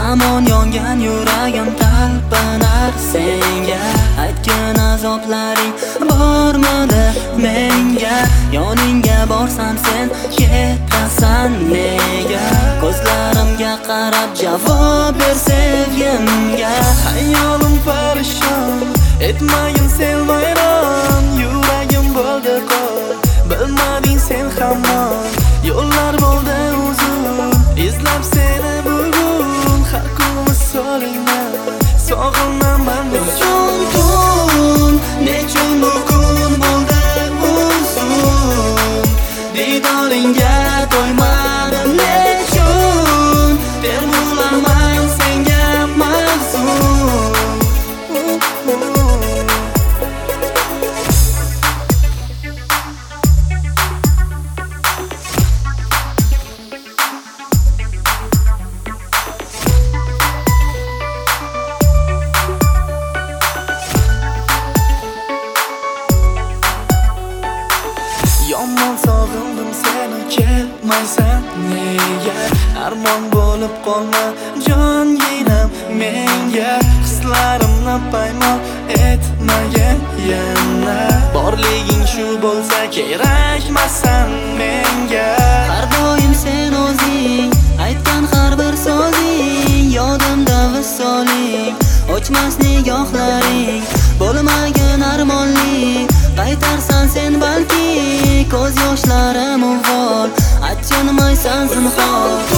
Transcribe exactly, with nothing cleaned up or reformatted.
Hamon yongan yuragim talpanar senga. Aytgan azoblaring bormadi menga. Yoningga borsam sen ketasan nega? Ko'zlarimga qarab javob ber sevgimga. Hayolim parishon, etmagin sen vayron. Yuragim bo'ldi qor, bilmading sen hamon. Yo'llar bo'ldi uzun, izlab seni bugun. Har kun misolingdan sog'inaman Nechun kun, nechun bu kun bo'ldi uzun. Didoringga to'ymadim nechun. Termulaman senga mahzun. Yomon sog'indim seni, kelmaysan nega? Armon bo'lib qolma jonginam menga. Hislarimni paymon etmagin yana. Borliging shu bo'lsa kerakmasan menga. Har doim sen o'zing aytgan har bir so'zing yodimda visoling. O'chmas nigohlaring bo'lmagin armonli. Qaytarsan sen balki ko'z yoshlarim uvol. Achinmaysan zinhor.